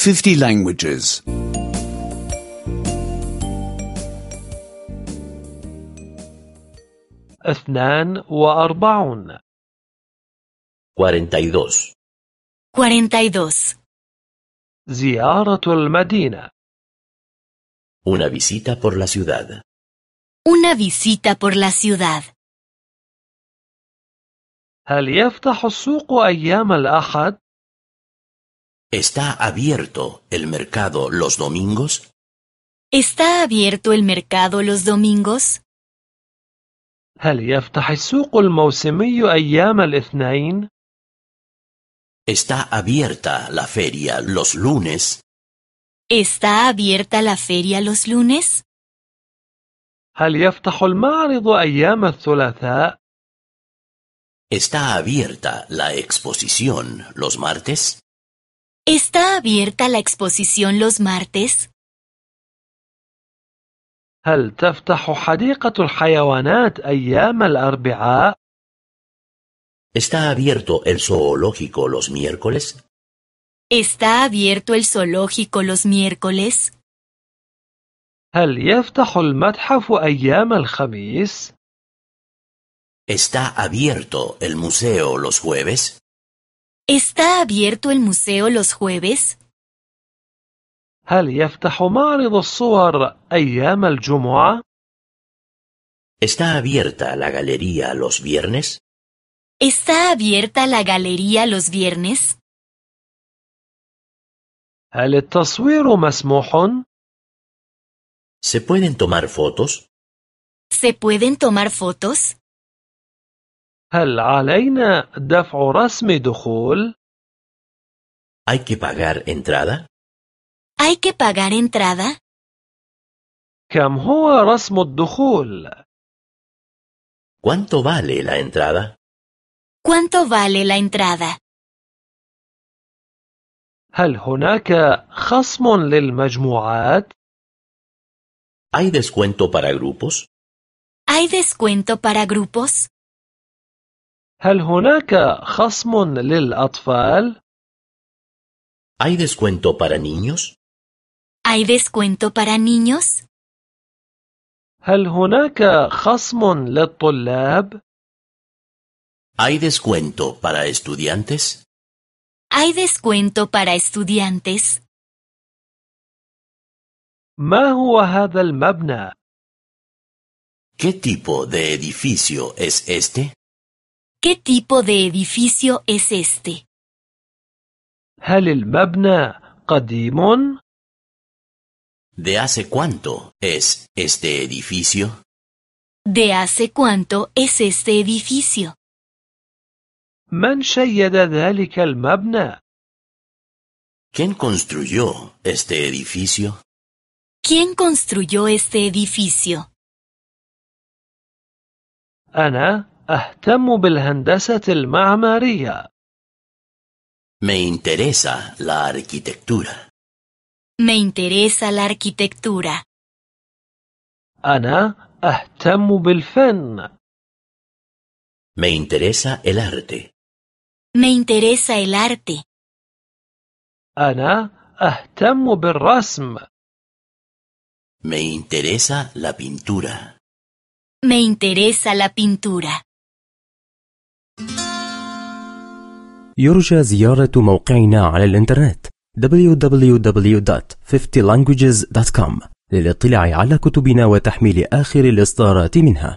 50 languages. 42 42. 42. زيارة المدينة. Una visita por la ciudad. Una visita por la ciudad. هل يفتح السوق أيام الأحد؟ ¿Está abierto el mercado los domingos? ¿Está abierto el mercado los domingos? هل يفتح السوق الموسمي أيام الاثنين؟ ¿Está abierta la feria los lunes? ¿Está abierta la feria los lunes? هل يفتح المعرض أيام الثلاثاء؟ ¿Está abierta la exposición los martes? ¿Está abierta la exposición los martes? هل تفتح حديقة الحيوانات أيام الأربعاء؟ ¿Está abierto el zoológico los miércoles? ¿Está abierto el zoológico los miércoles? هل يفتح المتحف أيام الخميس؟ ¿Está abierto el museo los jueves? ¿Está abierto el museo los jueves? هل يفتح معرض الصور أيام الجمعة؟ ¿Está abierta la galería los viernes? ¿Está abierta la galería los viernes? هل التصوير مسموح؟ ¿Se pueden tomar fotos? ¿Se pueden tomar fotos? هل علينا دفع رسم دخول؟ ¿Hay que pagar entrada? ¿Hay que pagar entrada? كم هو رسم الدخول؟ ¿Cuánto vale la entrada? ¿Cuánto vale la entrada? هل هناك خصم للمجموعات؟ ¿Hay descuento para grupos? ¿Hay descuento para grupos? هل هناك خصم للأطفال؟ ¿Hay descuento para niños? ¿Hay descuento para niños? هل هناك خصم للطلاب؟ ¿Hay descuento para estudiantes? ¿Hay descuento para estudiantes? ما هو هذا المبنى؟ ¿Qué tipo de edificio es este? ¿Qué tipo de edificio es este? هل المبنى قديم؟ ¿De hace cuánto es este edificio? ¿De hace cuánto es este edificio? من شيد ذلك المبنى؟ ¿Quién construyó este edificio? ¿Quién construyó este edificio? أنا أهتم بالهندسة المعمارية. Me interesa la arquitectura. Me interesa la arquitectura. أنا أهتم بالفن. Me interesa el arte. Me interesa el arte. أنا أهتم بالرسم. Me interesa la pintura. Me interesa la pintura. يرجى زيارة موقعنا على الإنترنت www.50languages.com للاطلاع على كتبنا وتحميل آخر الإصدارات منها.